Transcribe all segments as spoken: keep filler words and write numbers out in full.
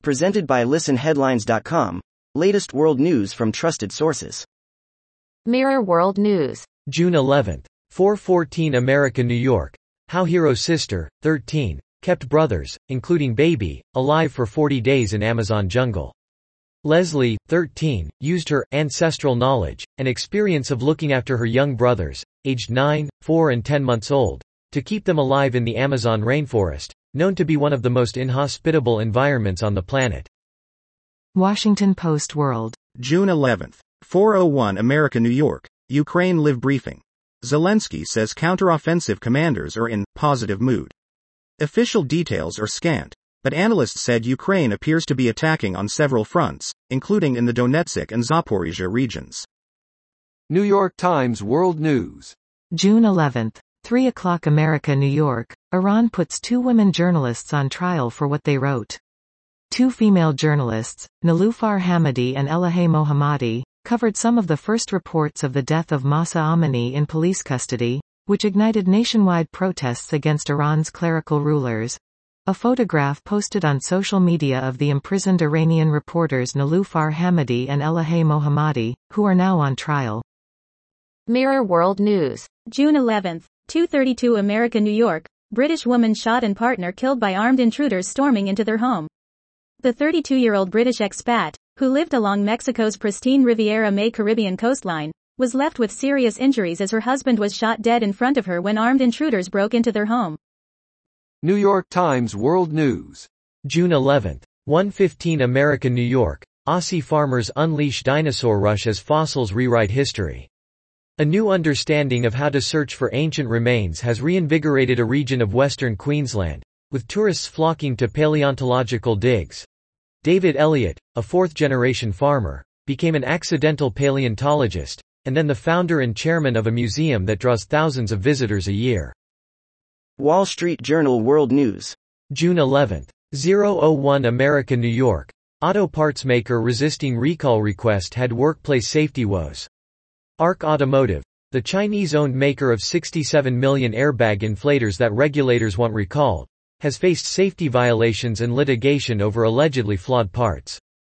Presented by listen headlines dot com. Latest world news from trusted sources. Mirror World News. June eleventh. four fourteen America, New York. How Hero's sister, thirteen, kept brothers, including baby, alive for forty days in Amazon jungle. Leslie, thirteen, used her ancestral knowledge and experience of looking after her young brothers, aged nine, four and ten months old, to keep them alive in the Amazon rainforest, known to be one of the most inhospitable environments on the planet. Washington Post World. June eleventh. four oh one America, New York. Ukraine Live briefing. Zelensky says counteroffensive commanders are in positive mood. Official details are scant, but analysts said Ukraine appears to be attacking on several fronts, including in the Donetsk and Zaporizhia regions. New York Times World News. June eleventh. three o'clock America, New York. Iran puts two women journalists on trial for what they wrote. Two female journalists, Niloufar Hamidi and Elahe Mohammadi, covered some of the first reports of the death of Mahsa Amini in police custody, which ignited nationwide protests against Iran's clerical rulers. A photograph posted on social media of the imprisoned Iranian reporters Niloufar Hamidi and Elahe Mohammadi, who are now on trial. Mirror World News. June eleventh. two thirty-two America, New York. British woman shot and partner killed by armed intruders storming into their home. The thirty-two-year-old British expat, who lived along Mexico's pristine Riviera Maya Caribbean coastline, was left with serious injuries as her husband was shot dead in front of her when armed intruders broke into their home. New York Times World News. June eleventh. one fifteen America, New York. Aussie farmers unleash dinosaur rush as fossils rewrite history. A new understanding of how to search for ancient remains has reinvigorated a region of western Queensland, with tourists flocking to paleontological digs. David Elliott, a fourth-generation farmer, became an accidental paleontologist, and then the founder and chairman of a museum that draws thousands of visitors a year. Wall Street Journal World News. June eleventh. oh one America, New York. Auto parts maker resisting recall request had workplace safety woes. Arc Automotive, the Chinese-owned maker of sixty-seven million airbag inflators that regulators want recalled, has faced safety violations and litigation over allegedly flawed parts.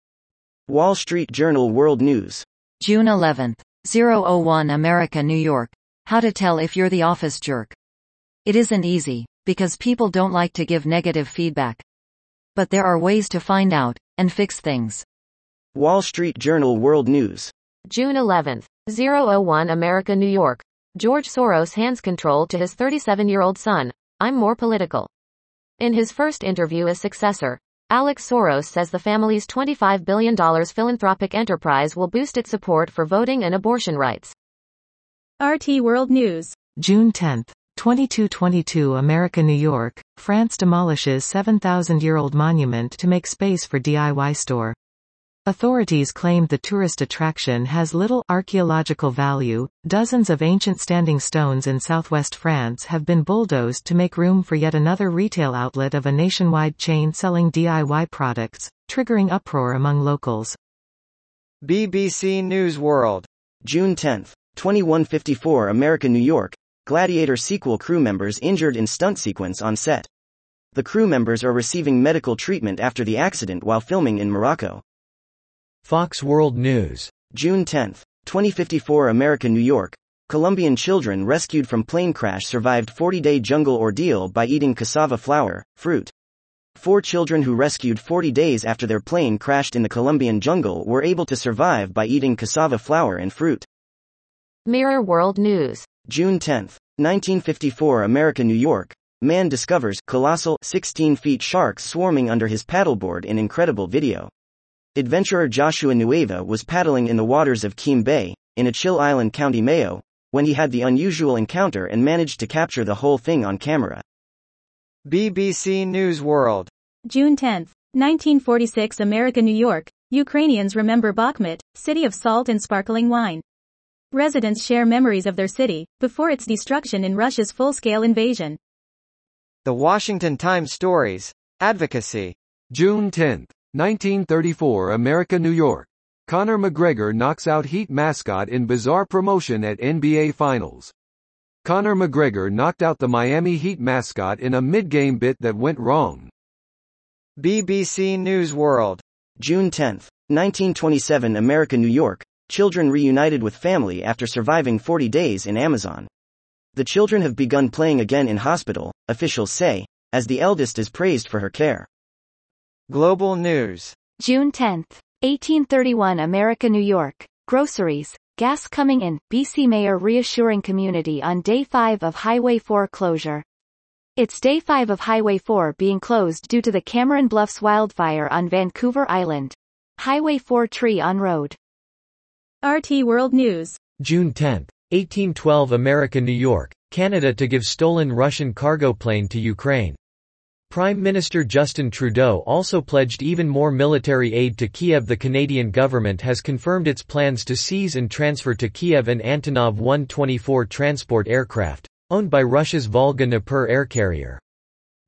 Wall Street Journal World News. June eleventh. oh one America, New York. How to tell if you're the office jerk. It isn't easy, because people don't like to give negative feedback. But there are ways to find out, and fix things. Wall Street Journal World News. June eleventh. oh one America, New York. George Soros hands control to his thirty-seven-year-old son. I'm more political. In his first interview as successor, Alex Soros says the family's twenty-five billion dollars philanthropic enterprise will boost its support for voting and abortion rights. R T World News. June tenth. twenty-two twenty-two America, New York. France demolishes seven thousand year old monument to make space for D I Y store. Authorities claimed the tourist attraction has little archaeological value. Dozens of ancient standing stones in southwest France have been bulldozed to make room for yet another retail outlet of a nationwide chain selling D I Y products, triggering uproar among locals. B B C News World. June tenth. twenty-one fifty-four America, New York. Gladiator sequel crew members injured in stunt sequence on set. The crew members are receiving medical treatment after the accident while filming in Morocco. Fox World News. June tenth. twenty fifty-four America, New York. Colombian children rescued from plane crash survived forty-day jungle ordeal by eating cassava flour, fruit. Four children who rescued forty days after their plane crashed in the Colombian jungle were able to survive by eating cassava flour and fruit. Mirror World News. June tenth. nineteen fifty-four America, New York. Man discovers colossal sixteen feet sharks swarming under his paddleboard in incredible video. Adventurer Joshua Nueva was paddling in the waters of Keem Bay, in Achill Island, County Mayo, when he had the unusual encounter and managed to capture the whole thing on camera. B B C News World. June tenth. nineteen forty-six America, New York. Ukrainians remember Bakhmut, city of salt and sparkling wine. Residents share memories of their city, before its destruction in Russia's full-scale invasion. The Washington Times Stories. Advocacy. June tenth. nineteen thirty-four America, New York. Conor McGregor knocks out Heat mascot in bizarre promotion at N B A Finals. Conor McGregor knocked out the Miami Heat mascot in a mid-game bit that went wrong. B B C News World. June tenth, nineteen twenty-seven America, New York. Children reunited with family after surviving forty days in Amazon. The children have begun playing again in hospital, officials say, as the eldest is praised for her care. Global News. June tenth, eighteen thirty-one America, New York. Groceries, gas coming in, B C Mayor reassuring community on day five of Highway four closure. It's day five of Highway four being closed due to the Cameron Bluffs wildfire on Vancouver Island. Highway four tree on road. R T World News. June tenth, eighteen twelve America, New York. Canada to give stolen Russian cargo plane to Ukraine. Prime Minister Justin Trudeau also pledged even more military aid to Kiev. The Canadian government has confirmed its plans to seize and transfer to Kiev an Antonov one twenty-four transport aircraft, owned by Russia's Volga-Dnipro air carrier.